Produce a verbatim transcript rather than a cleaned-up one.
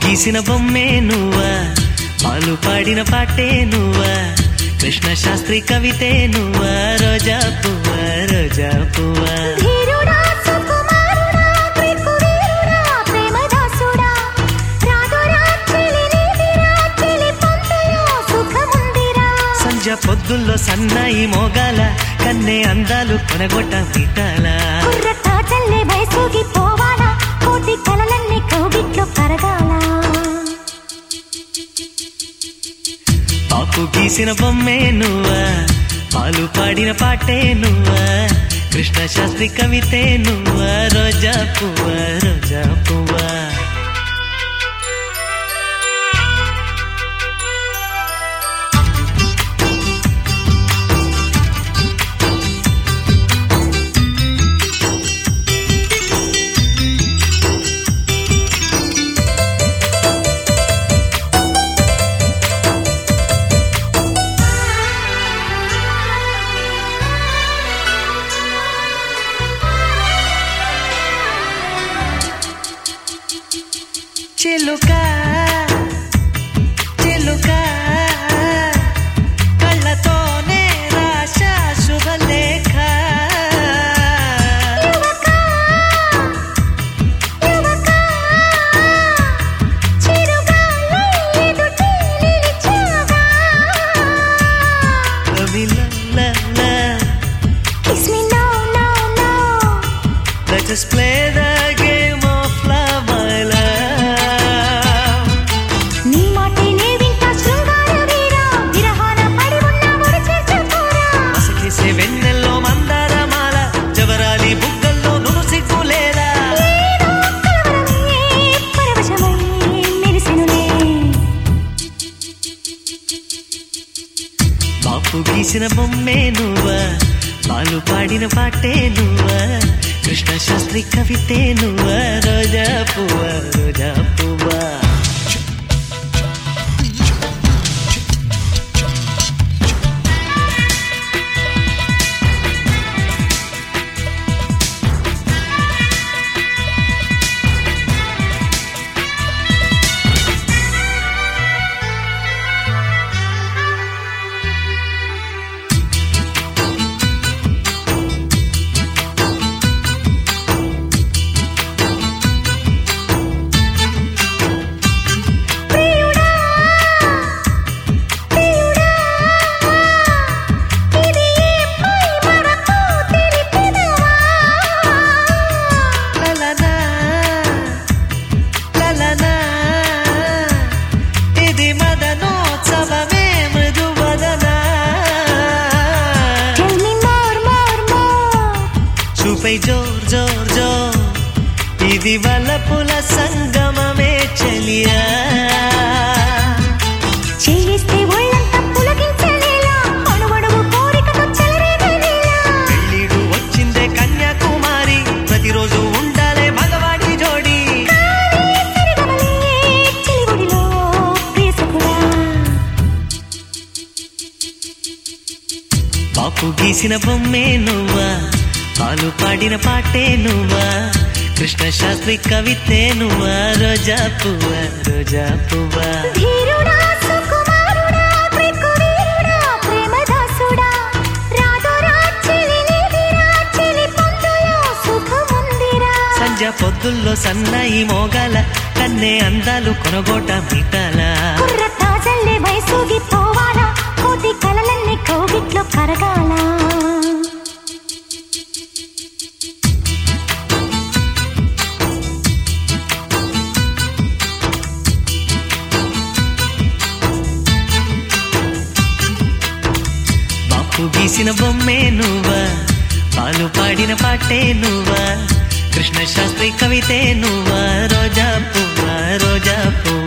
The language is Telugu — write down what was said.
గీసిన బొమ్మే నువ్వా, పాలు పాడిన పాటే నువ్వా, కృష్ణ శాస్త్రి కవితే నువ్వా, రోజా పువ్వా రోజా పువ్వా. సంజ పొద్దుల్లో సన్నాయి మోగాల, కన్నే అందాలు కొనగొట్ట విటాలా, కోటి కలలన్నీ కౌగిట్లో కరగాల. పాపు గీసిన బొమ్మే నువ్వా, పాలు పాడిన పాటే నువ్వా, కృష్ణ శాస్త్రి కవితే నువ్వా, రోజా పువ్వా రోజా పువ్వా. చిలుకా చిలుకా కళ్ళతోనే రాశా శుభలేఖ, Let us play the game of love, my love. నీ మాటనే వింటా శృంగార వీరా, విరహాన పడి ఉన్న ముడి చేర్చుకోరా. మసకేసే వెన్నెల్లో మందారమాల, జవరాలి బుగ్గల్లో నును సిగ్గులేలా, ఏదో కలవరమే పరవశమై మెరిసెనులే. బాపు గీసిన బొమ్మే నువ్వా, పాలు పాడిన పాటే నువ్వా, కృష్ణ శాస్త్రి కవితే నువ్వా, రోజా పువ్వా రోజా పువ్వా. చూపై జోర్ జోర్ జోర్, ఇది వలపుల సంగమమే చెలియా, చేయిస్తే ఒళ్ళంతా పులకించలేలా, అణువణువు కోరికతో చెలరేగేలా. పెళ్ళిడు వచ్చిందే కన్యాకుమారి, ప్రతిరోజు ఉండాలే మగవాడి జోడి, కానీ సరిగమలే చెలిగుడిలో ప్రియసఖుడా. బాపు గీసిన బొమ్మే నువ్వా, పాలు పాడిన పాటే నువ్వా, కృష్ణ శాస్త్రి కవితే నువ్వా, రోజా పువ్వా రోజా పువ్వా. ధీరుడా సుకుమారుడా ప్రికువీరుడా ప్రేమదాసుడా, రాధురా చెలినిదిరా చెలి పొందులో సుఖముందిరా. సంజ పొద్దుల్లో సన్నాయి మోగాల, కన్నే అందాలు కొనగోట మిటాలా, కుర్ర తాజల్లే వయసూగి పోవాలా, కోటి కలలన్నీ కౌగిట్లో కరగాల. బాపు గీసిన బొమ్మే నువ్వా, పాలు పాడిన పాటే నువ్వా, కృష్ణ శాస్త్రి కవితే నువ్వా, రోజా పువ్వా రోజా పువ్వా.